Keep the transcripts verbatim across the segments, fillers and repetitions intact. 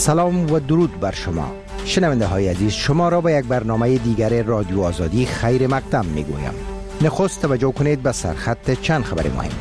سلام و درود بر شما شنونده های عزیز، شما را به یک برنامه دیگر رادیو آزادی خیر مقدم می گویم. نخست توجه کنید به سرخط چند خبر مهم.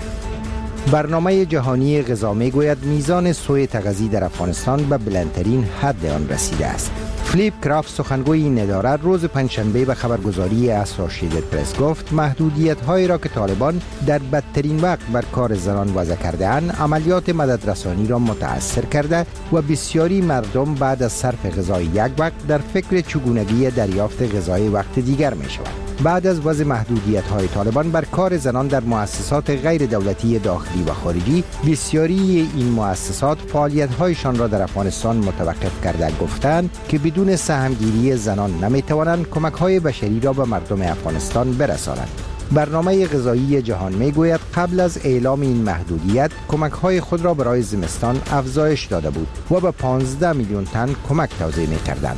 برنامه جهانی غذا می گوید میزان سوی تغذی در افغانستان به بلندترین حد آن رسیده است. فلیپ کرافت سخنگوی این اداره روز پنجشنبه به خبرگزاری اسوسییتد پرس گفت محدودیت هایی را که طالبان در بدترین وقت بر کار زنان وضع کرده اند عملیات مددرسانی را متاثر کرده و بسیاری مردم بعد از صرف غذای یک وقت در فکر چگونگی دریافت غذای وقت دیگر می شوند. بعد از وضع محدودیت های طالبان بر کار زنان در مؤسسات غیر دولتی داخلی و خارجی، بسیاری این مؤسسات فعالیت هایشان را در افغانستان متوقف کرده گفتند که بدون سهمگیری زنان نمی توانند کمک های بشری را به مردم افغانستان برسانند. برنامه غذایی جهان می گوید قبل از اعلام این محدودیت کمک های خود را برای زمستان افزایش داده بود و به پانزده میلیون تن کمک توزیع می کردند.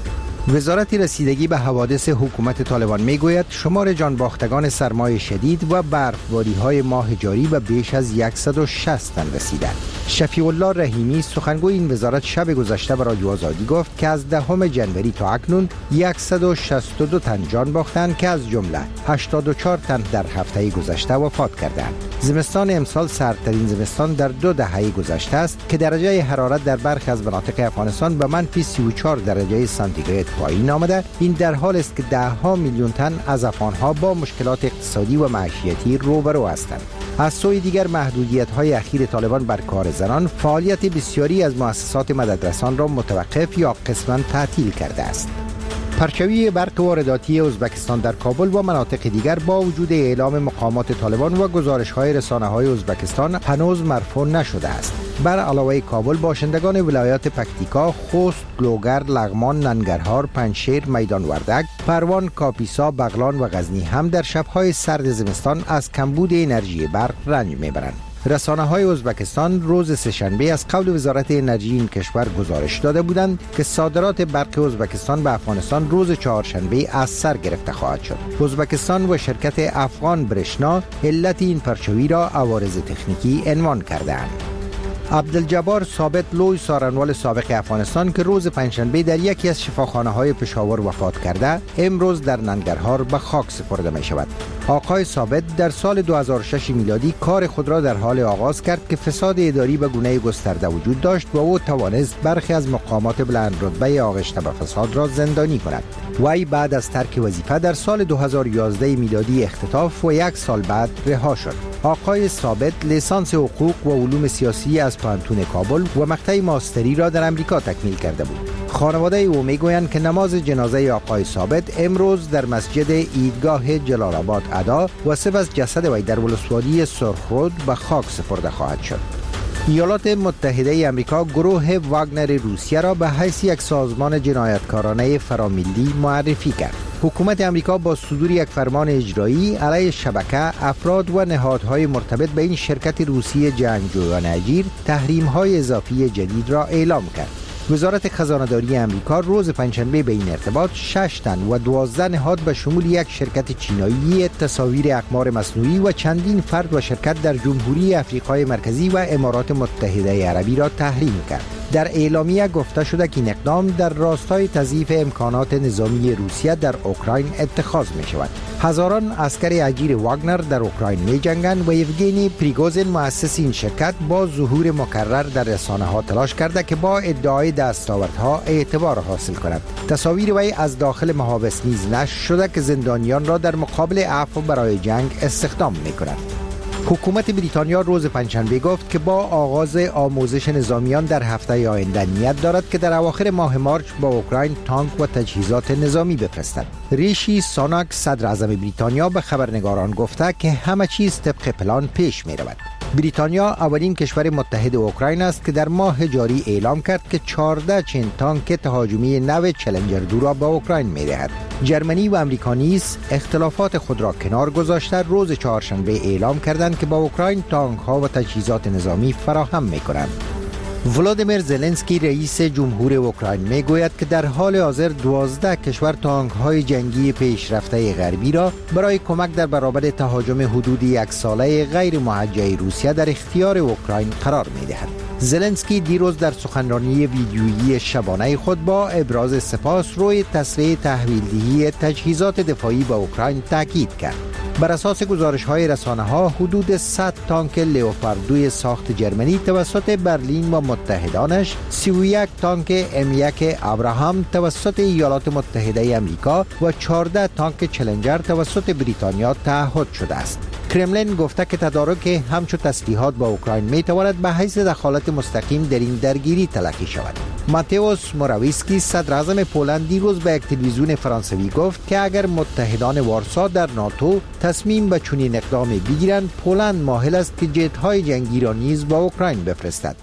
وزارت رسیدگی به حوادث حکومت طالبان می گوید شمار جانباختگان سرمای شدید و برفباری های ماه جاری به بیش از صد و شصت تن رسیده. شفیع الله رحیمی سخنگوی این وزارت شب گذشته به رادیو آزادی گفت که از دهم ژانویه تا اکنون صد و شصت و دو تن جان باختند که از جمله هشتاد و چهار تن در هفته گذشته وفات کردند. زمستان امسال سردترین زمستان در دو دهه گذشته است که درجه حرارت در برخی از مناطق افغانستان به منفی سی و چهار درجه سانتیگراد پایین آمده. این در حال است که ده ها میلیون تن از افغانها با مشکلات اقتصادی و معیشتی روبرو هستند. از سوی دیگر محدودیت های اخیر طالبان بر کار زنان فعالیت بسیاری از مؤسسات مددرسان را متوقف یا قسماً تعطیل کرده است. پرچوی برق وارداتی ازبکستان در کابل و مناطق دیگر با وجود اعلام مقامات طالبان و گزارش‌های رسانه‌های ازبکستان هنوز مرفوع نشده است. بر علاوه کابل، باشندگان ولایات پکتیکا، خوست، لوگر، لغمان، ننگرهار، پنجشیر، میدان وردک، پروان، کاپیسا، بغلان و غزنی هم در شب‌های سرد زمستان از کمبود انرژی برق رنج می‌برند. رسانه‌های ازبکستان روز سه‌شنبه از قول وزارت انرژی این کشور گزارش داده بودند که صادرات برق ازبکستان به افغانستان روز چهارشنبه از سر گرفته خواهد شد. ازبکستان و شرکت افغان برشنا علت این پرچوی را عوارض تکنیکی عنوان کرده‌اند. عبدالجبار ثابت لوی سارنوال سابق افغانستان که روز پنجشنبه در یکی از شفاخانه‌های پشاور وفات کرده، امروز در ننگرهار به خاک سپرده می شود. آقای ثابت در سال دو هزار و شش میلادی کار خود را در حال آغاز کرد که فساد اداری به گونه گسترده وجود داشت و او توانست برخی از مقامات بلند رتبه آغشته به فساد را زندانی کند. وی بعد از ترک وظیفه در سال دو هزار و یازده میلادی اختطاف و یک سال بعد رها شد. آقای ثابت لیسانس حقوق و علوم سیاسی از پانتون کابل و مقطع ماستری را در امریکا تکمیل کرده بود. خانواده او میگویند که نماز جنازه آقای ثابت امروز در مسجد عیدگاه جلال آباد ادا و سپس جسد وی در ولسوالی سرخرود به خاک سپرده خواهد شد. ایالات متحده آمریکا گروه واگنر روسیه را به حیث یک سازمان جنایتکارانه فراملی معرفی کرد. حکومت آمریکا با صدور یک فرمان اجرایی علیه شبکه، افراد و نهادهای مرتبط به این شرکت روسی جنگجویان اجیر تحریم‌های اضافی جدید را اعلام کرد. وزارت خزانه‌داری آمریکا روز پنجشنبه به این ارتباط شش تن و دوازده نهاد به شمول یک شرکت چینایی تصاویر اقمار مصنوعی و چندین فرد و شرکت در جمهوری افریقای مرکزی و امارات متحده عربی را تحریم کرد. در اعلامیه گفته شده که این اقدام در راستای تضعیف امکانات نظامی روسیه در اوکراین اتخاذ می شود. هزاران عسکر اجیر واگنر در اوکراین می جنگند و یوگنی پریگوژین مؤسس این شرکت با ظهور مکرر در رسانه ها تلاش کرده که با ادعای دستاوردها اعتبار حاصل کند. تصاویر وی از داخل محابس نیز نشر شده که زندانیان را در مقابل عفو برای جنگ استخدام می کند. حکومت بریتانیا روز پنجشنبه گفت که با آغاز آموزش نظامیان در هفته آینده نیت دارد که در اواخر ماه مارچ با اوکراین تانک و تجهیزات نظامی بفرستد. ریشی سوناک صدر اعظم بریتانیا به خبرنگاران گفته که همه چیز طبق پلان پیش می رود. بریتانیا اولین کشور متحد اوکراین است که در ماه جاری اعلام کرد که چهارده چین تانک تهاجمی نو چلنجر دو را به اوکراین می دهد. جرمنی و امریکا نیز اختلافات خود را کنار گذاشته روز چهارشنبه اعلام کردند که با اوکراین تانک ها و تجهیزات نظامی فراهم می کنند. ولادیمیر زلنسکی رئیس جمهور اوکراین می گوید که در حال حاضر دوازده کشور تانک های جنگی پیشرفته غربی را برای کمک در برابر تهاجم حدود یک ساله غیر موجه روسیه در اختیار اوکراین قرار می دهد. زلنسکی دیروز در سخنرانی ویدیویی شبانه خود با ابراز سپاس روی تسریع تحویل‌دهی تجهیزات دفاعی به اوکراین تاکید کرد. بر اساس گزارش‌های رسانه‌ها حدود صد تانک لئوپارد دو ساخت جرمنی توسط برلین و متحدانش، سی و یک تانک ام یک ابراهام توسط ایالات متحده آمریکا و چهارده تانک چلنجر توسط بریتانیا تعهد شده است. کرملین گفته که تدارک همچو تسلیحات با اوکراین می تواند به حیث دخالت مستقیم در این درگیری تلقی شود. ماتئوس موراویسکی صدر اعظم پولند دیروز به یک تلویزیون فرانسوی گفت که اگر متحدان وارسا در ناتو تصمیم به چنین اقدامی بگیرند، پولند مایل است که جت‌های جنگی را نیز با اوکراین بفرستد.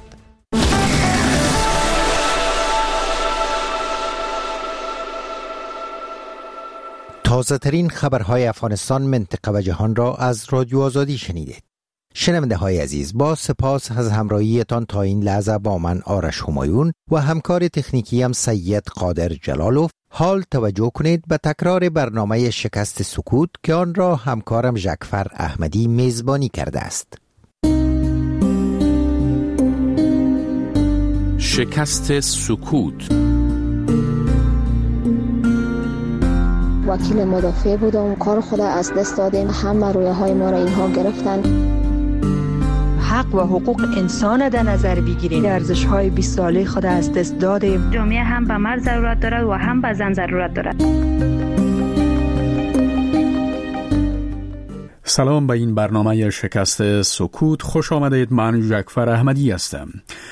تازه ترین خبرهای افغانستان، منطقه و جهان را از رادیو آزادی شنیدید. شنونده های عزیز، با سپاس از همراهیتان تا این لحظه با من آرش همایون و همکار تکنیکی هم سید قادر جلالوف. حال توجه کنید به تکرار برنامه شکست سکوت که آن را همکارم جعفر احمدی میزبانی کرده است. شکست سکوت. وکیل مدافع بودم، کار خود از دست دادیم، همه رویه های ما را اینها گرفتن. حق و حقوق انسان در نظر بگیریم، ارزش های بیست ساله خود از دست دادیم. جامعه هم به مرد ضرورت دارد و هم به زن ضرورت دارد. سلام به این برنامه شکست سکوت، خوش آمدید. من جعفر احمدی هستم.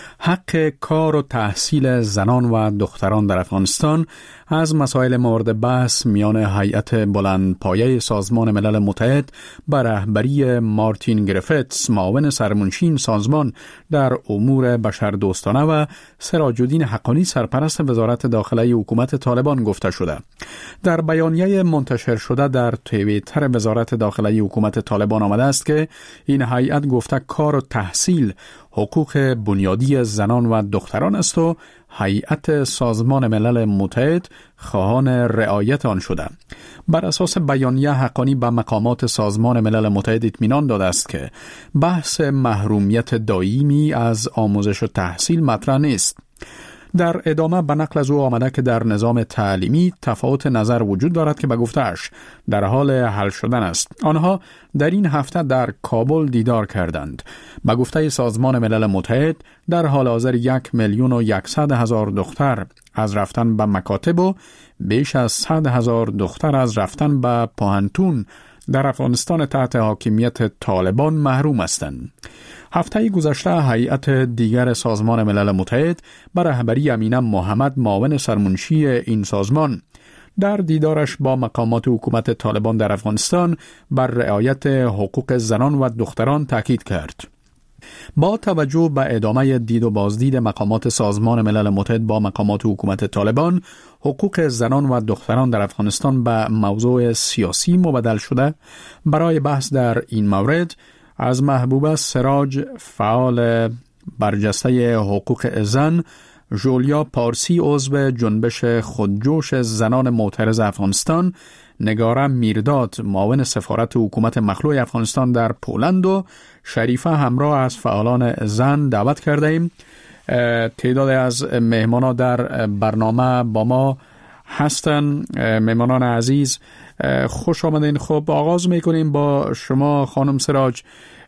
حق کار و تحصیل زنان و دختران در افغانستان از مسائل مورد بحث میان هیئت بلندپایه سازمان ملل متحد به رهبری مارتین گریفتس، معاون سرمنشی این سازمان در امور بشردوستانه، و سراج الدین حقانی، سرپرست وزارت داخلی حکومت طالبان گفته شده. در بیانیه منتشر شده در توییتر وزارت داخلی حکومت طالبان آمده است که این هیئت گفته کار و تحصیل حقوق بنیادی زنان و دختران است و هیئت سازمان ملل متحد خواهان رعایت آن شده. بر اساس بیانیه حقانی به مقامات سازمان ملل متحد اطمینان داده است که بحث محرومیت دائمی از آموزش و تحصیل مطرح نیست. در ادامه به نقل از او آمده که در نظام تعلیمی تفاوت نظر وجود دارد که به گفته‌اش در حال حل شدن است. آنها در این هفته در کابل دیدار کردند. به گفته سازمان ملل متحد در حال حاضر یک میلیون و یکصد هزار دختر از رفتن به مکاتب و بیش از صد هزار دختر از رفتن به پوهنتون در افغانستان تحت حاکمیت طالبان محروم هستند. هفته گذشته هیئت دیگر سازمان ملل متحد به رهبری امینه محمد، معاون سرمنشی این سازمان، در دیدارش با مقامات حکومت طالبان در افغانستان بر رعایت حقوق زنان و دختران تاکید کرد. با توجه به ادامه دید و بازدید مقامات سازمان ملل متحد با مقامات حکومت طالبان، حقوق زنان و دختران در افغانستان به موضوع سیاسی مبدل شده. برای بحث در این مورد از محبوبه سراج، فعال برجسته حقوق زن، ژولیا پارسی، عضو جنبش خودجوش زنان معترض افغانستان، نگاره میرداد، معاون سفارت حکومت مخلوع افغانستان در پولند، و شریفه همراه از فعالان زن دعوت کرده ایم. تعداد از مهمانان در برنامه با ما هستن. مهمانان عزیز خوش آمدین. خب آغاز میکنیم با شما خانم سراج.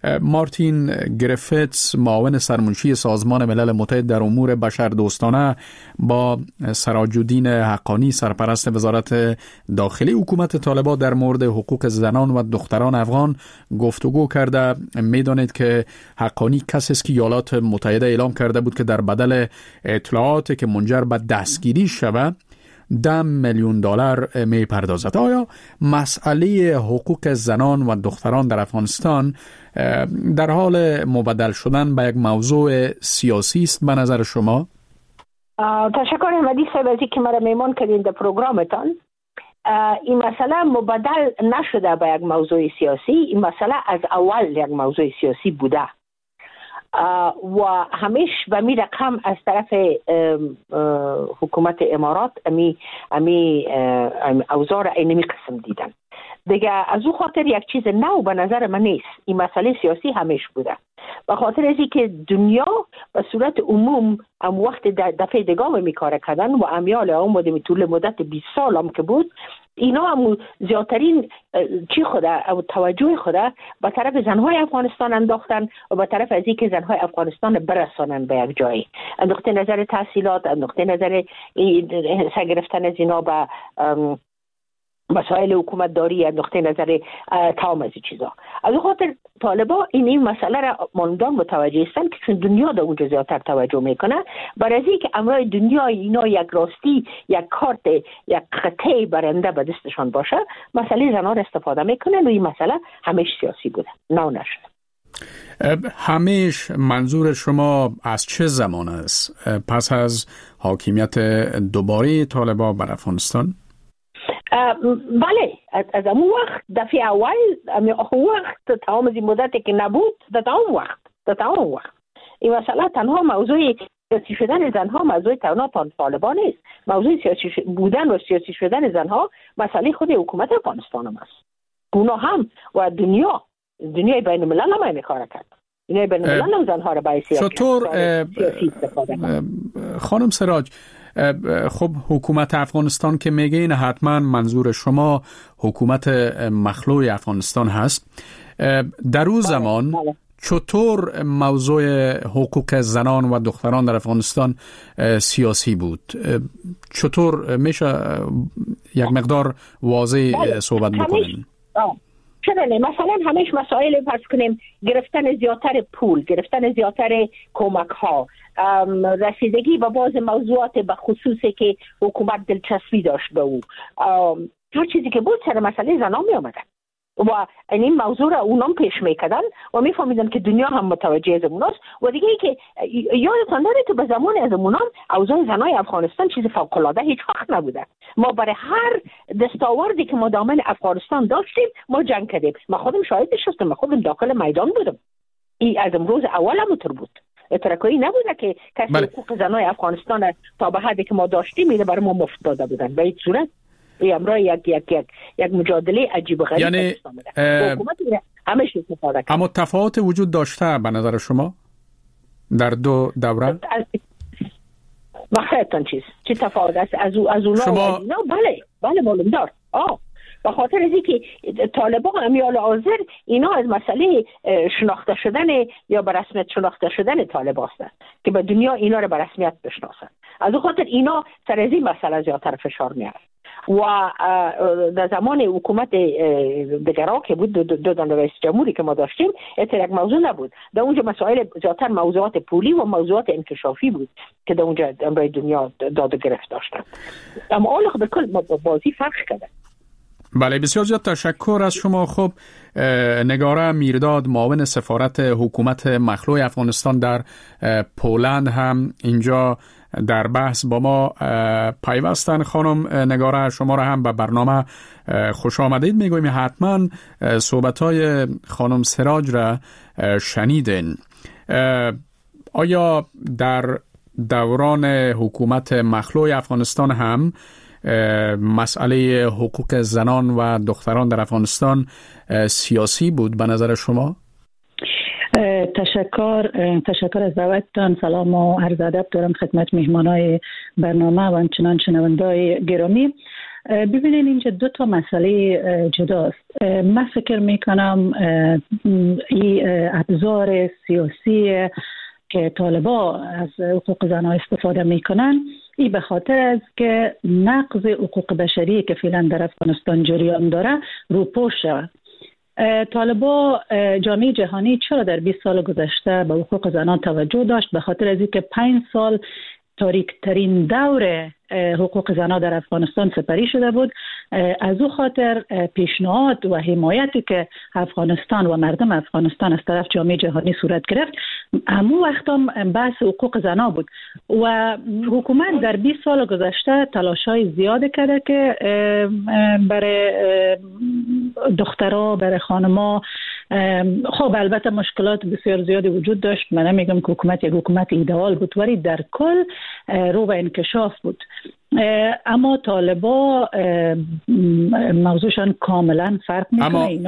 مارتین گریفتس، معاون سرمنشی سازمان ملل متحد در امور بشردوستانه، با سراج الدین حقانی، سرپرست وزارت داخلی حکومت طالبان در مورد حقوق زنان و دختران افغان گفتگو کرده. میدانید که حقانی کسی است که ایالات متحده اعلام کرده بود که در بدل اطلاعاتی که منجر به دستگیری شود ده میلیون دلار می پردازد. آیا مسئله حقوق زنان و دختران در افغانستان در حال مبدل شدن به یک موضوع سیاسی است به نظر شما؟ تشکر احمدی صاحب از اینکه مرا میمان کردین در پروگرامتان. این مسئله مبدل نشده به یک موضوع سیاسی. این مسئله از اول یک موضوع سیاسی بوده و همیش به می رقم از طرف حکومت امارات امی امی اوزار اینمی قسم دیدن دیگه. از او خاطر یک چیز نو به نظر من نیست. این مسئله سیاسی همیش بوده. به خاطر از اینکه دنیا به صورت عموم هم وقت دفعه دگام میکاره کردن و امیال آمده طول مدت بیست سال هم که بود، اینا هم زیادترین چی خوده او توجه خوده به طرف زنهای افغانستان انداختن و به طرف از اینکه زنهای افغانستان برسانن به یک جایی، نقطه نظر تحصیلات، نقطه نظر سرگرفتن از اینا به مسائل حکومت داری، نقطه نظر تمام از این چیزا. از خاطر طالبا این این مسئله را ماندان متوجه هستند که چون دنیا در اونجا زیادتر توجه میکنه، برای اینکه امرای دنیا اینا یک راستی، یک کارت، یک خطه برنده به دستشان باشه، مسئله زنان استفاده میکنن و این مسئله همیشه سیاسی بوده، نه نشده. همیش منظور شما از چه زمان است؟ پس از حاکمیت دوباره طالبان بر افغانستان؟ بله، از اون وقت دفعه اول اون وقت تمام از این مدتی که نبود، در تمام وقت در تمام وقت این مسئله تنها موضوع سیاسی شدن زنها موضوع تنها طالبان نیست. موضوع سیاسی بودن و سیاسی شدن زنها مسئله خود حکومت افغانستان هم است. اونا هم و دنیا دنیای بین الملل هم این کار کرد. دنیای بین الملل هم زنها را باعث چطور خانم سراج؟ خب حکومت افغانستان که میگه این حتما منظور شما حکومت مخلوع افغانستان هست. در اون زمان چطور موضوع حقوق زنان و دختران در افغانستان سیاسی بود؟ چطور میشه یک مقدار واضح صحبت بکنیم؟ چرا نه؟ مثلا همیش مسائل فرض کنیم گرفتن زیادتر پول، گرفتن زیادتر کمک ها، رسیدگی به باز موضوعات به خصوصی که حکومت دلچسبی داشت به او، هر چیزی که بود سر مسئله زنان می آمدن و این موضوع را اونام پیش میکردن و میفهمیدن که دنیا هم متوجه از اوناست. و دیگه ای که یادتان داره که به زمان از اونام اوضاع زنای افغانستان چیز فوق العاده هیچ وقت نبوده. ما برای هر دستاوردی که ما دامن افغانستان داشتیم ما جنگ کردیم. ما خودم شاهدش هستم، ما خودم داخل میدان بودم. این از امروز اول هم اونطور بود. اترکایی نبوده که کسی بله. حقوق زنای افغانستان تا به حدی که ما داشتیم اینو برای ما مفت داده بودن. به این صورت امروز یک یک یک یک مجادله عجیب و غریب یعنی حکومت همش استفاده کرد. اما تفاوت وجود داشته به نظر شما در دو دوره؟ واقعا چیز چی تفاوت است از از اونا شما... و اینا؟ بله بله معلوم دار. آه به خاطر از اینکه طالبان امیال حاضر اینا از مسئله شناخته شدن یا به رسمیت شناخته شدن طالبان هستند که به دنیا اینا رو به رسمیت بشناسن. از اون خاطر اینا سر از این مسئله زیادتر فشار میارن و در زمان حکومت دگرا که بود دو دو رئیس جمهوری که ما داشتیم اتر یک موضوع نبود. در اونجا مسائل زیادتر موضوعات پولی و موضوعات انکشافی بود که در اونجا امروی دنیا داد و گرفت داشتن. اما آلخ به کل بازی فرق کرده. بله بسیار زیاد تشکر از شما. خب نگاره میرداد معاون سفارت حکومت مخلوع افغانستان در پولند هم اینجا در بحث با ما پیوستن. خانم نگاره شما را هم به برنامه خوش آمدید میگویم. حتما صحبت‌های خانم سراج را شنیدین. آیا در دوران حکومت مخلوع افغانستان هم مسئله حقوق زنان و دختران در افغانستان سیاسی بود به نظر شما؟ تشکر تشکر از دعوتتان. سلام و عرض ادب دارم خدمت مهمانای برنامه و همچنان شنوندای گرامی. ببینید اینجا دو تا مسئله جداست. من فکر میکنم این ابزار سیاسی که طالبان از حقوق زنان استفاده میکنن این به خاطر است که نقض حقوق بشری که فعلا در افغانستان جریان داره روپوش شود. طالبان جامعه جهانی چرا در بیست سال گذشته به حقوق زنان توجه داشت؟ به خاطر از اینکه پنج سال تاریک ترین دور حقوق زنان در افغانستان سپری شده بود. از او خاطر پیشنهاد و حمایتی که افغانستان و مردم افغانستان از طرف جامعه جهانی صورت گرفت همون وقت هم بحث حقوق زنان بود و حکومت در بیست سال گذشته تلاش‌های زیاد کرده که برای دخترها برای خانم‌ها، خب البته مشکلات بسیار زیادی وجود داشت. من نمیگم که حکومت یک حکومت ایدئال بود ولی در کل رو به انکشاف بود. اما طالبان موضوعشان کاملا فرق میکنه.